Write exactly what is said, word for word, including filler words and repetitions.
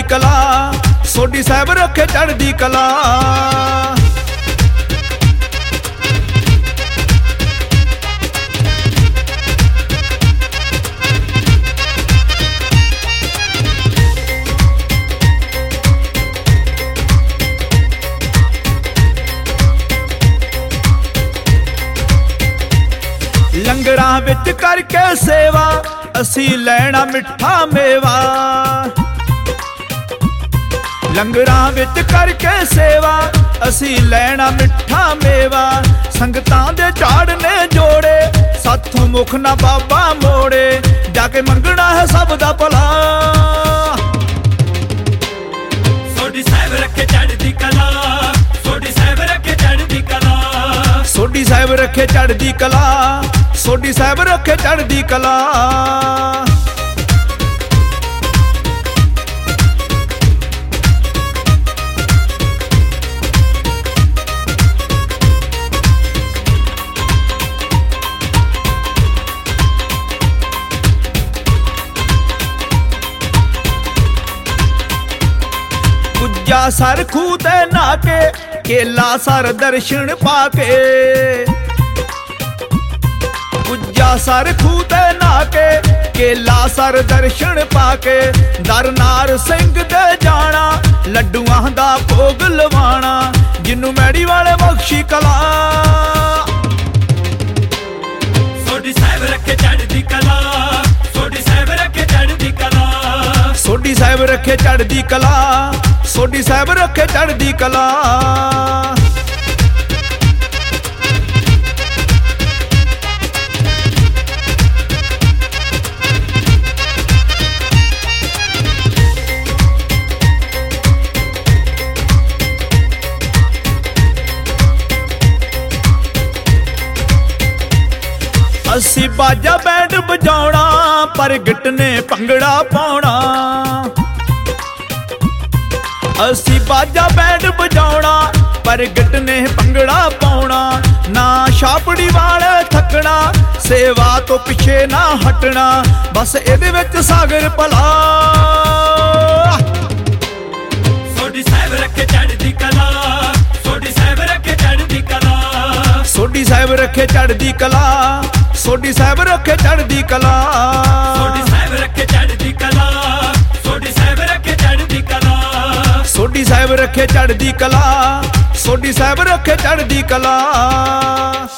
कला, सोडी साहिब रखे चढ़दी कला। लंगरां विच करके सेवा असी लैना मिठा मेवा। लंगरां विच करके सेवा असी लैना मिठा मेवा। संगतां दे झाड़ने जोड़े साथों मुख ना बाबा मोड़े। जाके मंगना है सब दा भला। सोडी साहिब रखे चढ़दी कला, सोडी साहिब रखे चढ़दी कला। सोडी साहिब रखे चढ़दी कला, सोडी साहिब रखे चढ़दी कला। पुज्जा सर खूह ते नाके, केला सर दर्शन पाके। पुज्जा सर खूह ते नाके, केला सर दर्शन पाके। दर नार सिंह दे जाना, लड्डूआं दा भोग लवाना। जिन्नू मैड़ी वाले बख्शी कला। सोडी साहिब रखे चढ़दी कला, सोडी साहिब रखे चढ़दी कला। सोडी साहिब रखे चढ़दी कला, सोडी साहिब रखे चढ़दी कला। असी बाजा बैंड बजाउणा, प्रगट ने भंगड़ा पाउणा। असी बाजा बैंड बजाउणा, प्रगट ने भंगड़ा पाउणा। ना छापड़ी वाले थकना, सेवा तो पिछे ना हटना। बस इहदे विच सागर भला। सोडी साहिब रखे चढ़दी कला, सोडी साहिब रखे चढ़दी कला। सोडी साहिब रखे चढ़दी कला, सोडी साहिब रखे चढ़दी कला। सोडी साहिब रखे चढ़दी कला, सोडी साहिब रखे चढ़दी कला। सोडी साहिब रखे चढ़दी कला, सोडी साहिब रखे चढ़दी कला।